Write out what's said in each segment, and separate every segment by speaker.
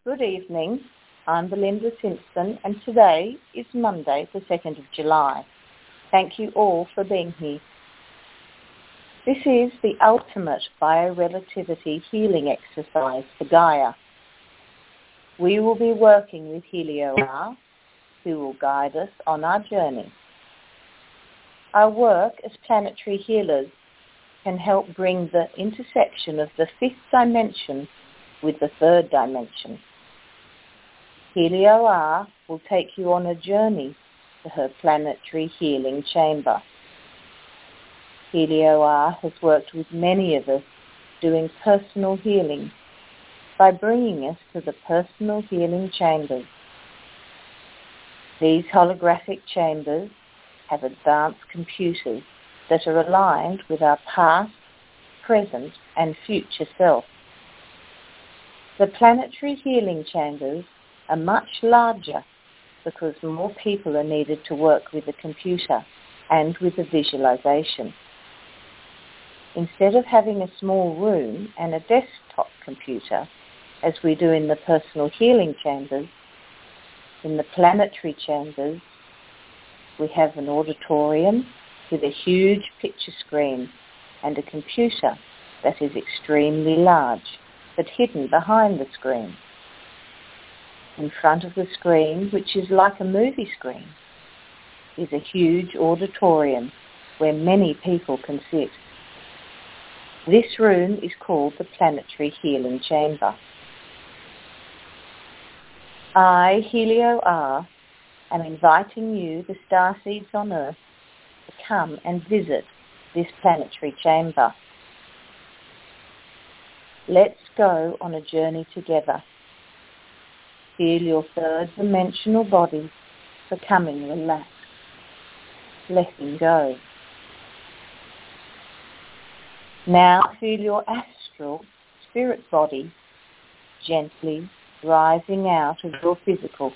Speaker 1: Good evening. I'm Belinda Simpson, and today is Monday, the 2nd of July. Thank you all for being here. This is the ultimate biorelativity healing exercise for Gaia. We will be working with Helio R, who will guide us on our journey. Our work as planetary healers can help bring the intersection of the 5th dimension with the 3rd dimension. Helio R will take you on a journey to her planetary healing chamber. Helio R has worked with many of us doing personal healing by bringing us to the personal healing chambers. These holographic chambers have advanced computers that are aligned with our past, present, and future self. The planetary healing chambers are much larger because more people are needed to work with the computer and with the visualization. Instead of having a small room and a desktop computer, as we do in the personal healing chambers, in the planetary chambers, we have an auditorium with a huge picture screen and a computer that is extremely large, but hidden behind the screen. In front of the screen, which is like a movie screen, is a huge auditorium where many people can sit. This room is called the Planetary Healing Chamber. I, Helio R, am inviting you, the starseeds on Earth, to come and visit this planetary chamber. Let's go on a journey together. Feel your 3rd dimensional body becoming relaxed, letting go. Now feel your astral spirit body gently rising out of your physical.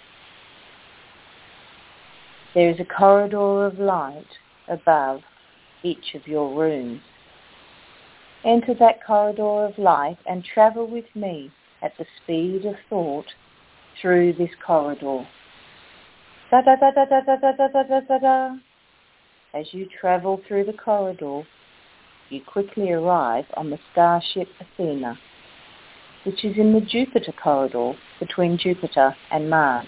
Speaker 1: There is a corridor of light above each of your rooms. Enter that corridor of light and travel with me at the speed of thought through this corridor. Da-da-da-da-da-da-da-da-da-da. As you travel through the corridor, you quickly arrive on the starship Athena, which is in the Jupiter corridor between Jupiter and Mars.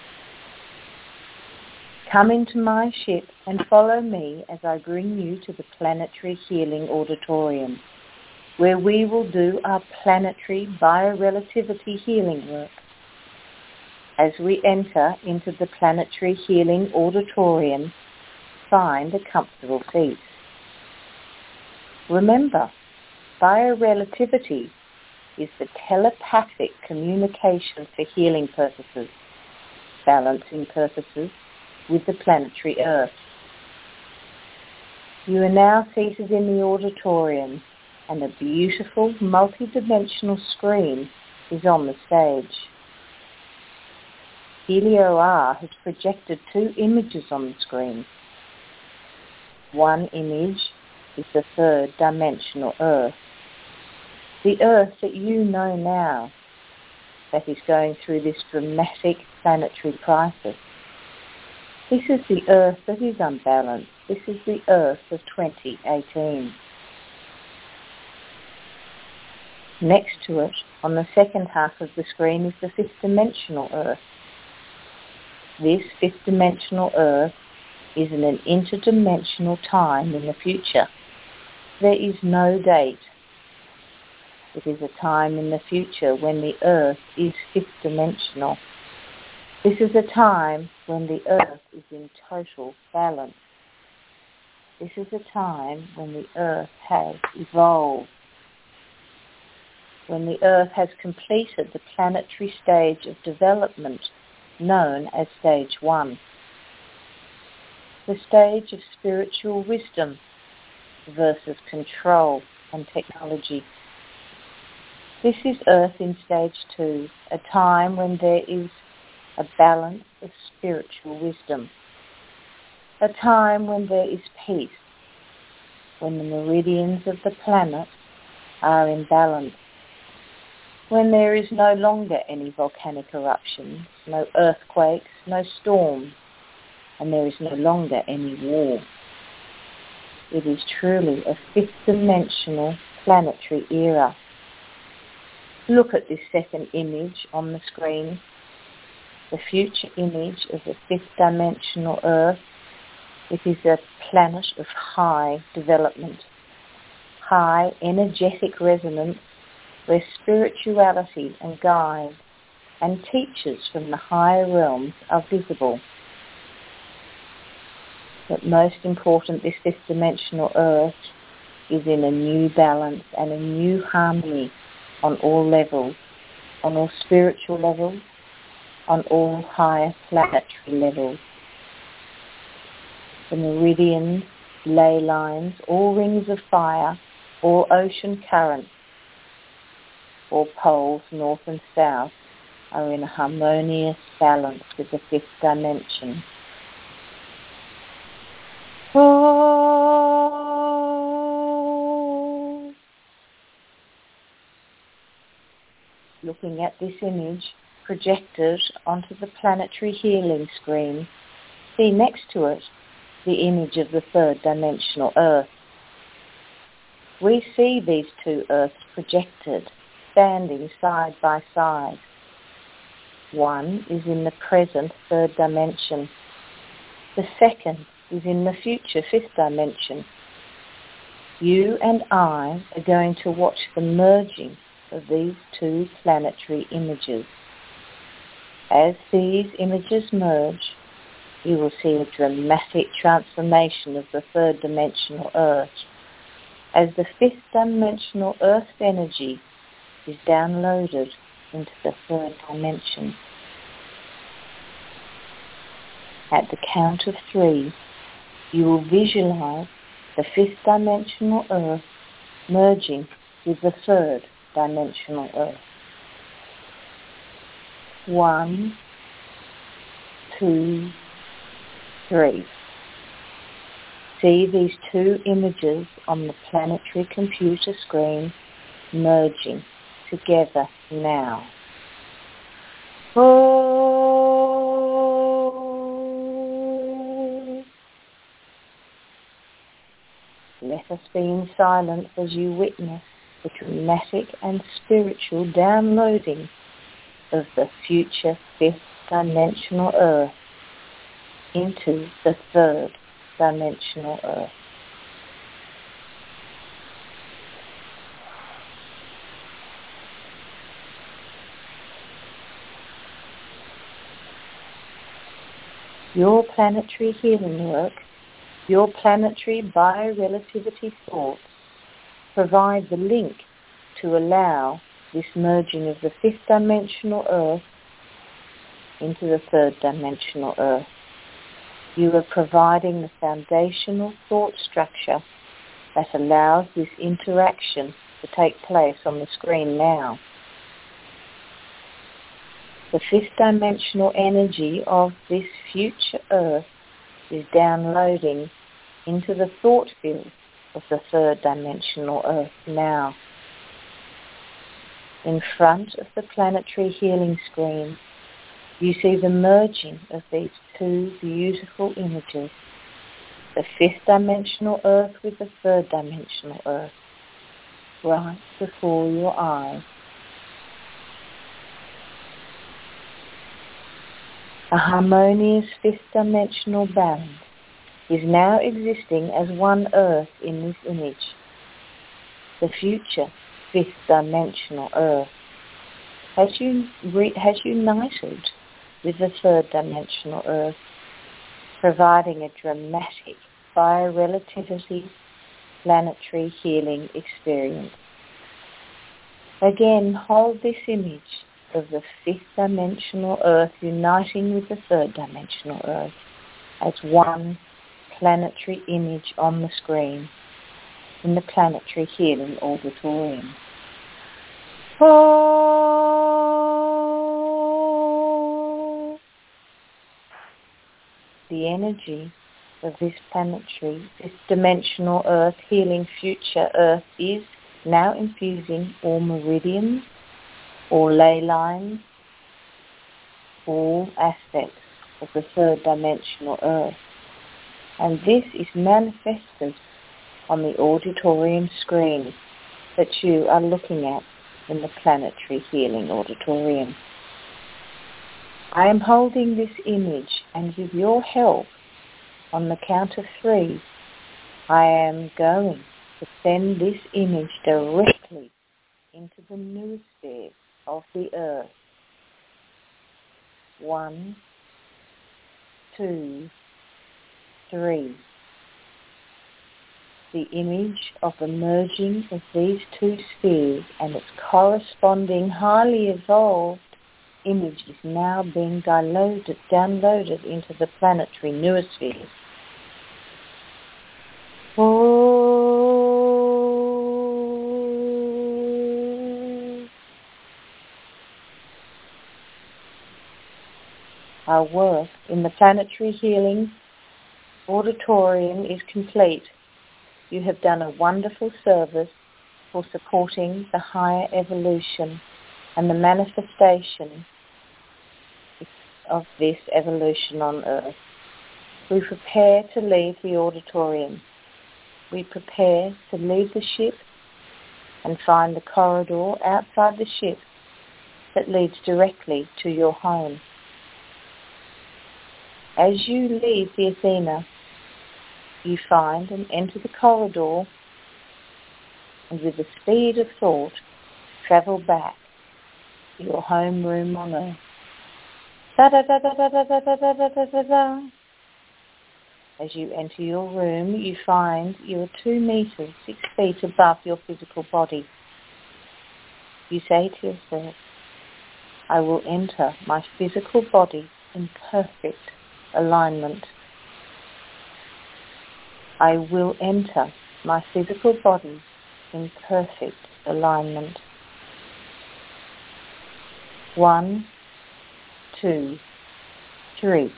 Speaker 1: Come into my ship and follow me as I bring you to the Planetary Healing Auditorium, where we will do our planetary biorelativity healing work. As we enter into the Planetary Healing Auditorium, find a comfortable seat. Remember, biorelativity is the telepathic communication for healing purposes, balancing purposes with the planetary Earth. You are now seated in the auditorium, and a beautiful multi-dimensional screen is on the stage. Helio R has projected 2 images on the screen. One image is the 3rd dimensional Earth, the Earth that you know now, that is going through this dramatic planetary crisis. This is the Earth that is unbalanced. This is the Earth of 2018. Next to it, on the second half of the screen, is the 5th dimensional Earth. This 5th dimensional Earth is in an interdimensional time in the future. There is no date. It is a time in the future when the Earth is 5th dimensional. This is a time when the Earth is in total balance. This is a time when the Earth has evolved, when the Earth has completed the planetary stage of development known as Stage 1, the stage of spiritual wisdom versus control and technology. This is Earth in Stage 2, a time when there is a balance of spiritual wisdom, a time when there is peace, when the meridians of the planet are in balance. when there is no longer any volcanic eruptions, no earthquakes, no storms, and there is no longer any war. It is truly a fifth-dimensional planetary era. Look at this second image on the screen, the future image of the fifth-dimensional Earth. It is a planet of high development, high energetic resonance, where spirituality and guides and teachers from the higher realms are visible. But most important, this fifth-dimensional Earth is in a new balance and a new harmony on all levels, on all spiritual levels, on all higher planetary levels. The meridians, ley lines, all rings of fire, all ocean currents, all poles, north and south, are in a harmonious balance with the fifth dimension. Oh. Looking at this image projected onto the planetary healing screen, see next to it the image of the third dimensional Earth. We see these two Earths projected, standing side by side. One is in the present third dimension. The second is in the future fifth dimension. You and I are going to watch the merging of these two planetary images. As these images merge, you will see a dramatic transformation of the third dimensional Earth, as the fifth dimensional Earth's energy is downloaded into the third dimension. At the count of 3, you will visualize the fifth dimensional Earth merging with the third dimensional Earth. 1, 2, 3. See these two images on the planetary computer screen merging together now. Oh. Let us be in silence as you witness the dramatic and spiritual downloading of the future fifth dimensional Earth into the third dimensional Earth. Your planetary healing work, your planetary biorelativity thoughts provide the link to allow this merging of the fifth dimensional Earth into the third dimensional Earth. You are providing the foundational thought structure that allows this interaction to take place on the screen now. The fifth dimensional energy of this future Earth is downloading into the thought field of the third dimensional Earth now. In front of the planetary healing screen, you see the merging of these two beautiful images, the fifth dimensional Earth with the third dimensional Earth, right before your eyes. A harmonious fifth dimensional balance is now existing as one Earth in this image. The future fifth dimensional Earth has united with the third dimensional Earth, providing a dramatic biorelativity planetary healing experience. Again, hold this image of the fifth dimensional Earth uniting with the third dimensional Earth as one planetary image on the screen in the planetary healing auditorium. Oh. The energy of this planetary, this dimensional Earth healing future Earth is now infusing all meridians, all ley lines, all aspects of the third dimensional earth. And this is manifested on the auditorium screen that you are looking at in the Planetary Healing Auditorium. I am holding this image, and with your help, on the count of 3, I am going to send this image directly into the noosphere of the earth. 1, 2, 3. The image of the merging of these two spheres and its corresponding highly evolved image is now being downloaded into the planetary noosphere. Our work in the Planetary Healing Auditorium is complete. You have done a wonderful service for supporting the higher evolution and the manifestation of this evolution on Earth. We prepare to leave the auditorium. We prepare to leave the ship and find the corridor outside the ship that leads directly to your home. As you leave the Athena, you find and enter the corridor, and with the speed of thought, travel back to your home room on Earth. Da-da-da-da-da-da-da-da-da-da-da. As you enter your room, you find you are 2 meters, 6 feet above your physical body. You say to yourself, I will enter my physical body in perfect alignment. I will enter my physical body in perfect alignment. 1, 2, 3.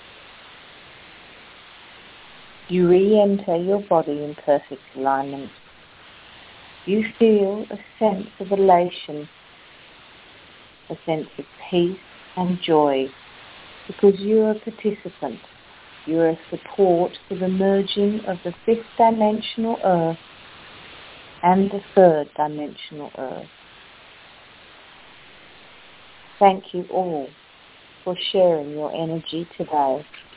Speaker 1: You re-enter your body in perfect alignment. You feel a sense of elation, a sense of peace and joy, because you are a participant. You are a support for the merging of the 5th dimensional Earth and the 3rd dimensional Earth. Thank you all for sharing your energy today.